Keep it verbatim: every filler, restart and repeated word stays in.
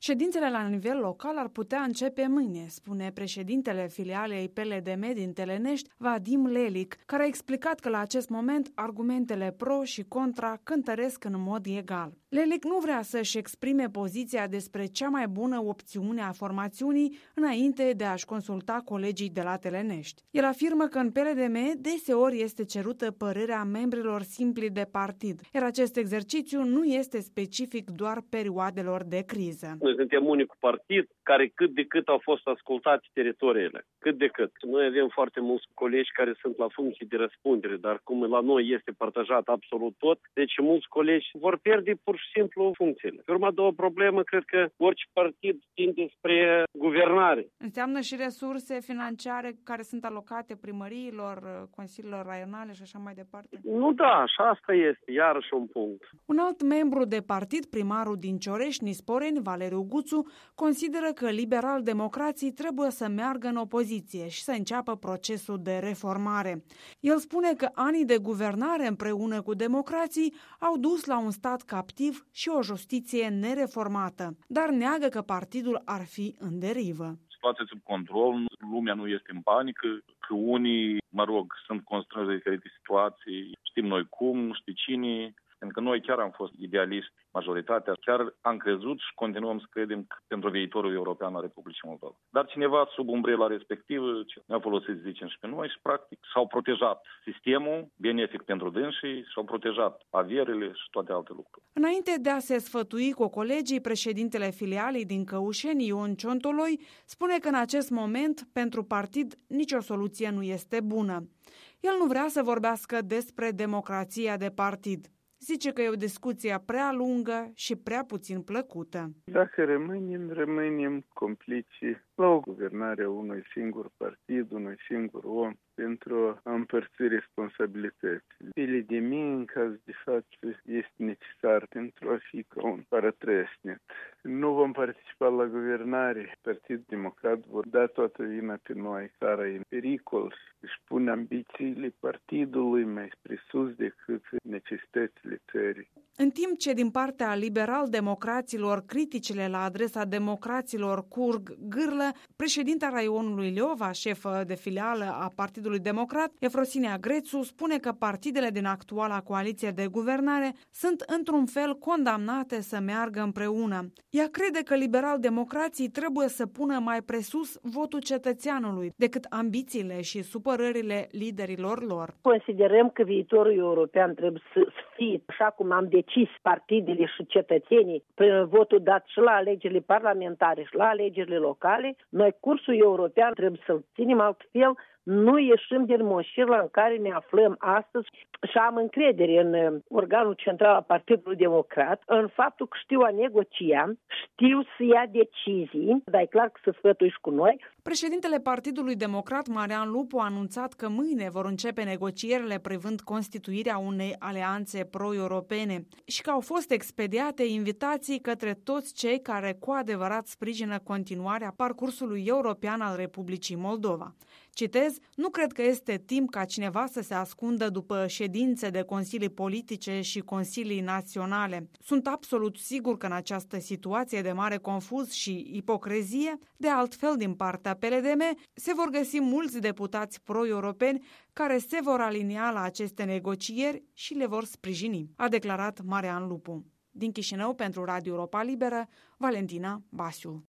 Ședințele la nivel local ar putea începe mâine, spune președintele filialei P L D M din Telenești, Vadim Lelic, care a explicat că la acest moment argumentele pro și contra cântăresc în mod egal. Lelic nu vrea să-și exprime poziția despre cea mai bună opțiune a formațiunii înainte de a-și consulta colegii de la Telenești. El afirmă că în P L D M deseori este cerută părerea membrilor simpli de partid, iar acest exercițiu nu este specific doar perioadelor de criză. Noi suntem unicul partid care cât de cât au fost ascultate teritoriile. Cât de cât. Noi avem foarte mulți colegi care sunt la funcții de răspundere, dar cum la noi este partajat absolut tot, deci mulți colegi vor pierde pur și simplu funcțiile. Pe urma două problemă, cred că orice partid tinde spre guvernare. Înseamnă și resurse financiare care sunt alocate primăriilor, consiliilor raionale și așa mai departe? Nu, da, și asta este iarăși un punct. Un alt membru de partid, primarul din Ciorești, Nisporeni, Valeriu Guțu, consideră că liberal-democrații trebuie să meargă în opoziție și să înceapă procesul de reformare. El spune că anii de guvernare împreună cu democrații au dus la un stat captiv și o justiție nereformată, dar neagă că partidul ar fi în derivă. Situația sub control, lumea nu este în panică, că unii, mă rog, sunt constrânși de diferite situații, știm noi cum, știi cine. Pentru că noi chiar am fost idealiști, majoritatea, chiar am crezut și continuăm să credem pentru viitorul european al Republicii Moldova. Dar cineva sub umbrela respectivă ne-a folosit, zicem, și pe noi și practic s-au protejat sistemul benefic pentru dânsii, și-au protejat averile și toate alte lucruri. Înainte de a se sfătui cu colegii, președintele filialei din Căușeni, Ion Ciontoloi, spune că în acest moment, pentru partid, nicio soluție nu este bună. El nu vrea să vorbească despre democrația de partid. Zice că e o discuție prea lungă și prea puțin plăcută. Dacă rămânem, rămânem complici la o guvernare a unui singur partid, unui singur om, pentru a împărți responsabilitățile. P L D M, în caz de față, este necesar pentru a fi ca un paratrăsnet. Nu vom participa la guvernare. Partidul Democrat vor da toată vina pe noi. Țara e în pericol și își pune ambițiile partidului mai spre sus decât necesitățile țării. În timp ce din partea liberal-democraților criticile la adresa democraților curg gârlă, președinta raionului Leova, șefă de filială a Partidului Democrat, Efrosinia Grețu, spune că partidele din actuala coaliție de guvernare sunt într-un fel condamnate să meargă împreună. Ea crede că liberal-democrații trebuie să pună mai presus votul cetățeanului decât ambițiile și supărările liderilor lor. Considerăm că viitorul european trebuie să fie, așa cum am decis partidele și cetățenii prin votul dat și la alegerile parlamentare și la alegerile locale, noi cursul european trebuie să-l ținem altfel. Nu ieșim din moșirla în care ne aflăm astăzi și am încredere în organul central al Partidului Democrat, în faptul că știu a negocia, știu să ia decizii, dar e clar că se sfătui și cu noi. Președintele Partidului Democrat, Marian Lupu, a anunțat că mâine vor începe negocierile privind constituirea unei alianțe pro-europene și că au fost expediate invitații către toți cei care cu adevărat sprijină continuarea parcursului european al Republicii Moldova. Citez, nu cred că este timp ca cineva să se ascundă după ședințe de consilii politice și consilii naționale. Sunt absolut sigur că în această situație de mare confuz și ipocrezie, de altfel din partea P L D M, se vor găsi mulți deputați pro-europeni care se vor alinia la aceste negocieri și le vor sprijini, a declarat Marian Lupu. Din Chișinău, pentru Radio Europa Liberă, Valentina Basiu.